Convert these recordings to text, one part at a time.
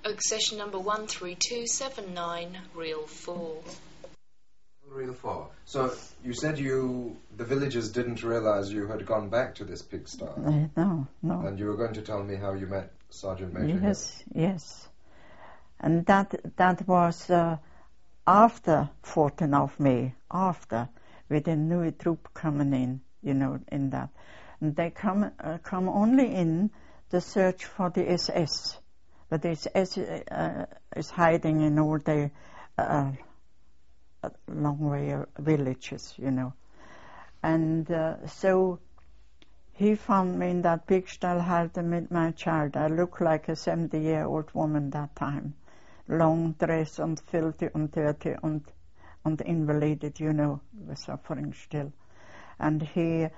Accession number 13279, reel 4. Reel 4. So you said the villagers didn't realise you had gone back to this pigsty. No. And you were going to tell me how you met Sergeant Major Hill. Yes. And that was after 14th of May, after, with a new troop coming in, in that. And they come only in to search for the SS. But the SS is hiding in all the long way villages, And so he found me in that big stallhalter with my child. I looked like a 70-year-old woman that time. Long dress and filthy and dirty and invalided, was suffering still. And he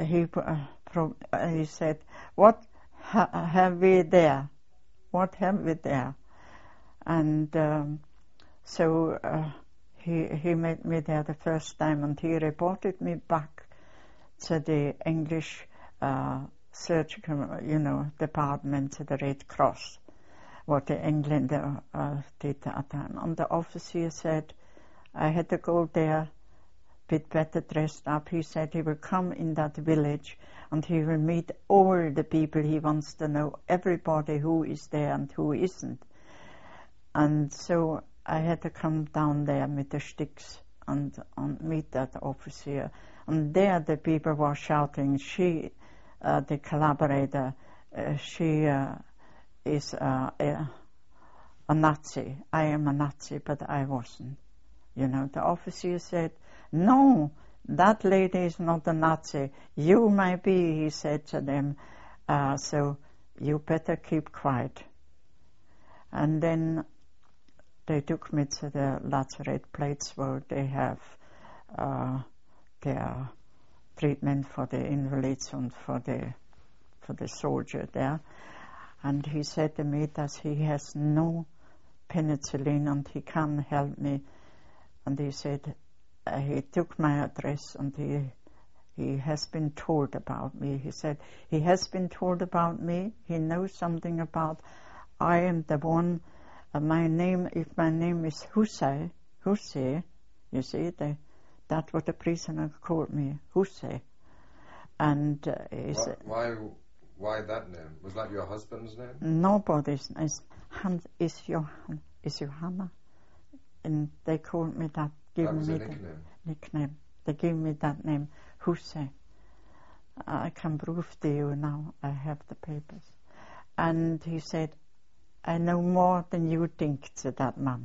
said, "What have we there? What have we there?" And so he met me there the first time, and he reported me back to the English surgical, department, to the Red Cross, what the Englander did at that time. And the officer said I had to go there a bit better dressed up. He said he will come in that village and he will meet all the people. He wants to know everybody who is there and who isn't. And so I had to come down there with the sticks and meet that officer. And there the people were shouting, the collaborator, she is a Nazi. I am a Nazi, but I wasn't. The officer said, "No, that lady is not a Nazi. You might be," he said to them, "so you better keep quiet." And then they took me to the lazaret plates where they have their treatment for the invalids and for the soldier there. And he said to me that he has no penicillin and he can't help me. And he said he took my address and he has been told about me. He said he has been told about me. He knows something about. I am the one. My name is Hussey, you see, that's what the prisoner called me, Hussey. And he said, why that name? Was that your husband's name? Nobody's name. Is Johanna. And they called me that. That was a nickname. They gave me that name, Hussey. I can prove to you now. I have the papers. And he said, "I know more than you think," to that man,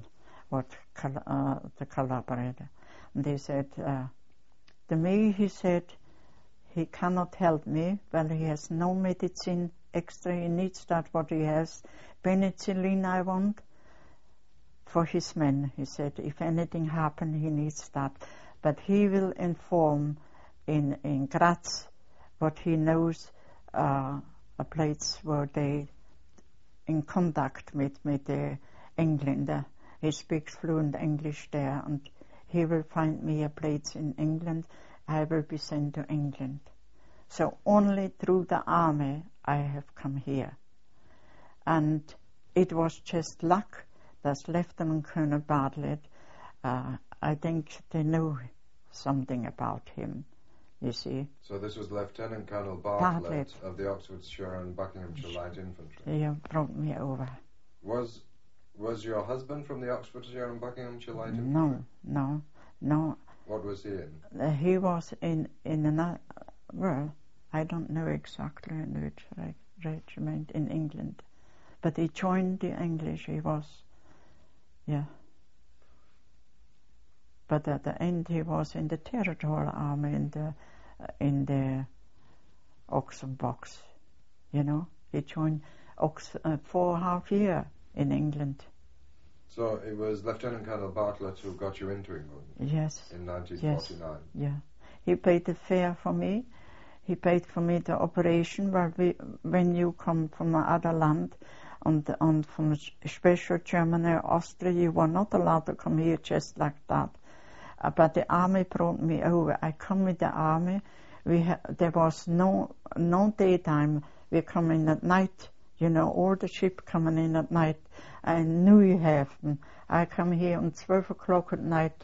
the collaborator. And they said, to me, he said, he cannot help me. Well, he has no medicine extra. He needs that what he has. Penicillin I want for his men. He said, if anything happen, he needs that. But he will inform in Graz what he knows, a place where they in contact with the Englander. He speaks fluent English there, and he will find me a place in England. I will be sent to England. So only through the army I have come here. And it was just luck that Lieutenant Colonel Bartlett, I think they knew something about him, you see. So this was Lieutenant Colonel Bartlett of the Oxfordshire and Buckinghamshire Light Infantry. He brought me over. Was your husband from the Oxfordshire and Buckinghamshire Light Infantry? No. What was he in? He was in another, well, I don't know exactly in which regiment in England. But he joined the English, he was, yeah. But at the end he was in the Territorial Army in the Oxen Box, you know. He joined 4.5 years in England. So it was Lieutenant Colonel Bartlett who got you into England? Yes. In 1949? Yes. Yeah. He paid the fare for me. He paid for me the operation where when you come from another land and from especially Germany or Austria, you were not allowed to come here just like that. But the army brought me over. I come with the army. There was no daytime. We come in at night You know, all the ship coming in at night. And Newhaven, I come here on 12 o'clock at night.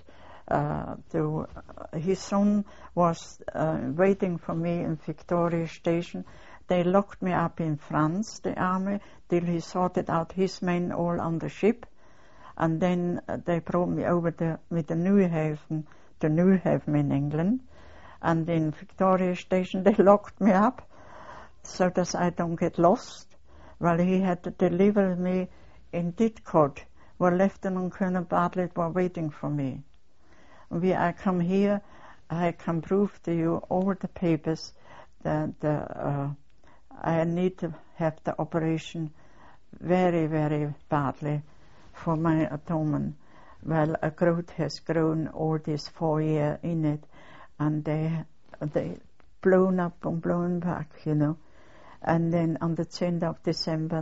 His son was waiting for me in Victoria Station. They locked me up in France, the army, till he sorted out his men all on the ship. And then they brought me over with the Newhaven to Newhaven in England. And in Victoria Station they locked me up so that I don't get lost. Well, he had to deliver me in Didcot, where Lieutenant Colonel Bartlett were waiting for me. When I come here, I can prove to you all the papers that I need to have the operation very, very badly for my atonement. Well, a growth has grown all this 4 years in it, and they blown up and blown back, you know. And then on the 10th of December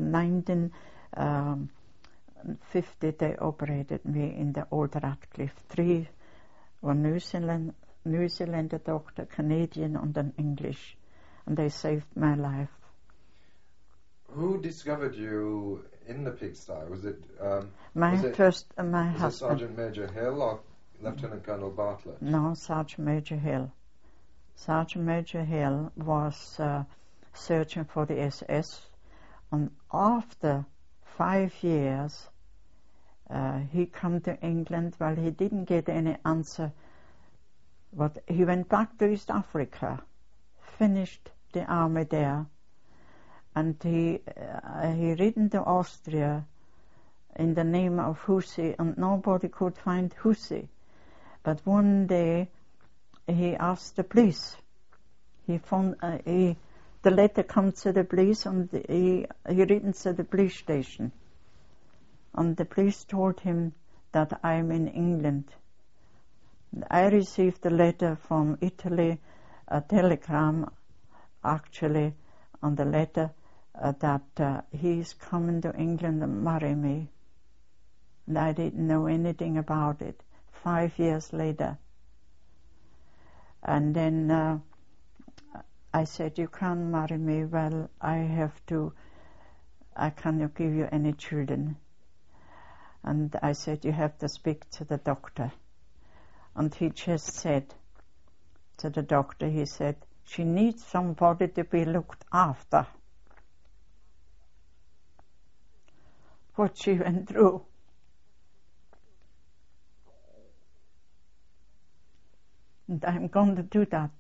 1950, they operated me in the Old Radcliffe. 3 were New Zealander doctor, Canadian, and an English, and they saved my life. Who discovered you in the pigsty? Was it my husband? Was it Sergeant Major Hill or Lieutenant Colonel Bartlett? No, Sergeant Major Hill. Sergeant Major Hill was searching for the SS, and after 5 years he come to England. Well, he didn't get any answer, but he went back to East Africa, finished the army there, and he ridden to Austria in the name of Hussey, and nobody could find Hussey. But one day he asked the police. He found the letter comes to the police, and he written to the police station. And the police told him that I'm in England. I received a letter from Italy, a telegram, actually, on the letter that he's coming to England and marry me. And I didn't know anything about it. 5 years later. And then I said, you can't marry me. Well, I cannot give you any children. And I said, you have to speak to the doctor. And he just said to the doctor, he said, she needs somebody to be looked after. What she went through. And I'm going to do that.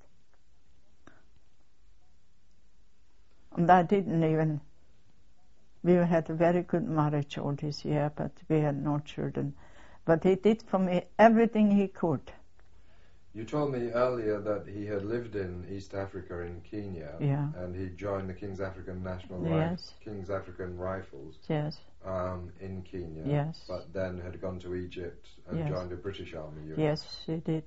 And I didn't even. We had a very good marriage all this year, but we had no children. But he did for me everything he could. You told me earlier that he had lived in East Africa in Kenya, yeah. And he joined the King's African King's African Rifles, yes, in Kenya, yes, but then had gone to Egypt and yes. joined the British Army unit. Yes, he did.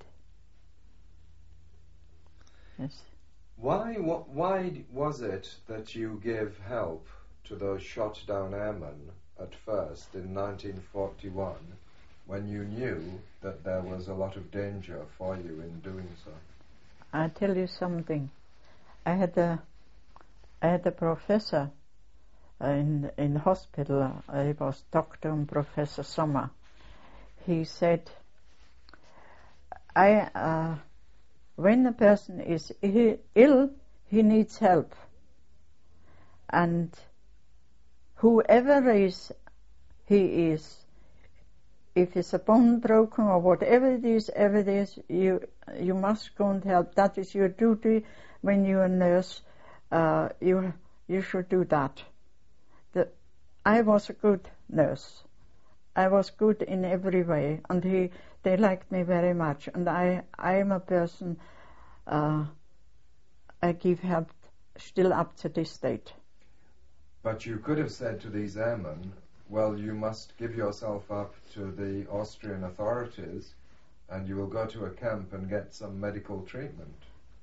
Yes. Why was it that you gave help to those shot down airmen at first in 1941 when you knew that there was a lot of danger for you in doing so? I'll tell you something. I had a professor in hospital. He was Dr. and Professor Sommer. He said, when a person is ill, he needs help. And whoever he is, if it's a bone broken or whatever it is, you must go and help. That is your duty when you're a nurse. You should do that. I was a good nurse. I was good in every way, and they liked me very much. And I am a person, I give help still up to this date. But you could have said to these airmen, well, you must give yourself up to the Austrian authorities and you will go to a camp and get some medical treatment.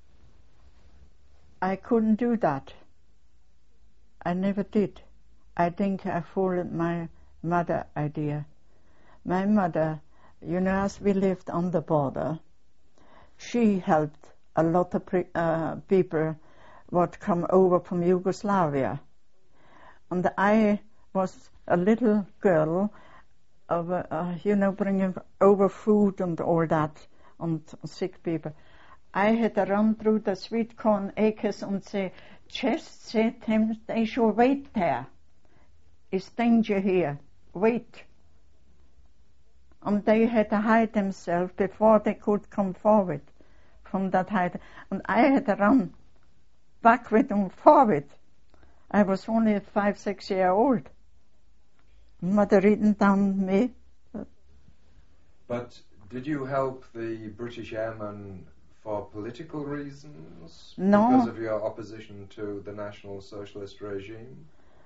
I couldn't do that. I never did. I think I followed my mother idea. My mother, you know, as we lived on the border, she helped a lot of people what come over from Yugoslavia. And I was a little girl, bringing over food and all that, and sick people. I had to run through the sweet corn acres and say, just say to him, they should wait there. It's danger here. Wait. And they had to hide themselves before they could come forward from that hide. And I had to run backward and forward. I was only 5-6 years old. Mother written down me. But did you help the British airmen for political reasons? No. Because of your opposition to the National Socialist regime?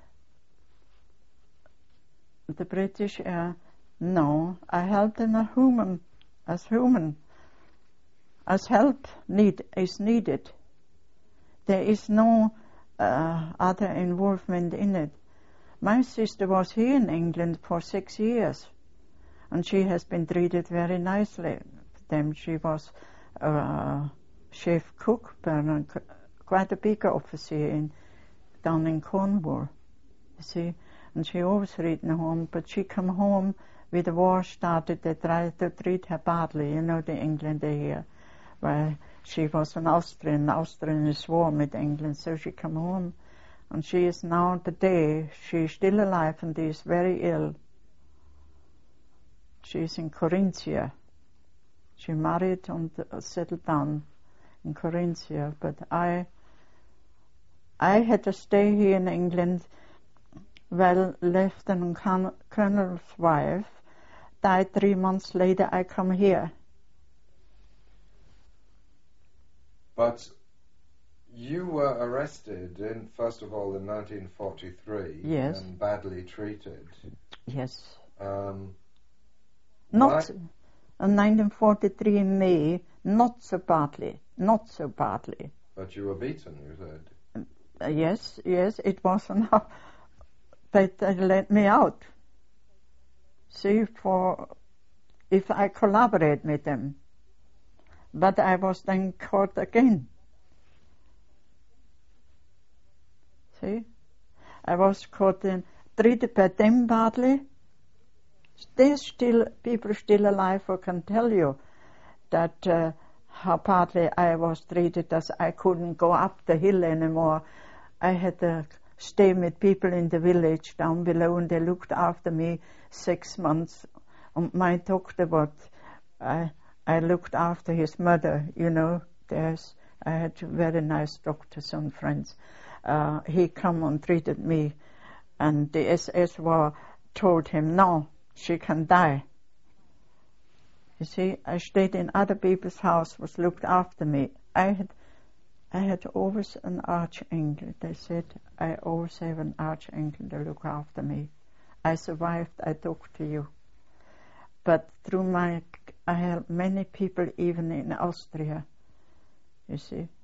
The British no. I helped in a human, as help is needed. There is no other involvement in it. My sister was here in England for 6 years, and she has been treated very nicely. Then she was chef cook, quite a big officer down in Cornwall, you see. And she always written home, but she come home with the war started. They tried to treat her badly, the England here, where she was an Austrian. Austrian is war with England, so she come home. And she is now today, she's still alive and is very ill. She's in Corinthia. She married and settled down in Corinthia. But I had to stay here in England. Well, Lieutenant Colonel's wife died 3 months later. I come here. But you were arrested first of all in 1943. Yes. And badly treated. Yes. Not in 1943 in May, not so badly. But you were beaten, you said. Yes, it was enough. But they let me out. See, if I collaborate with them. But I was then caught again. See? I was caught and treated by them badly. There's still people still alive who can tell you that how badly I was treated, as I couldn't go up the hill anymore. I had to stay with people in the village down below, and they looked after me 6 months. And my doctor, I looked after his mother, I had very nice doctors and friends. He come and treated me, and the SS told him, no, she can die. You see, I stayed in other people's house, was looked after me. I had always an archangel. They said, I always have an archangel to look after me. I survived, I talk to you. But I helped many people even in Austria, you see.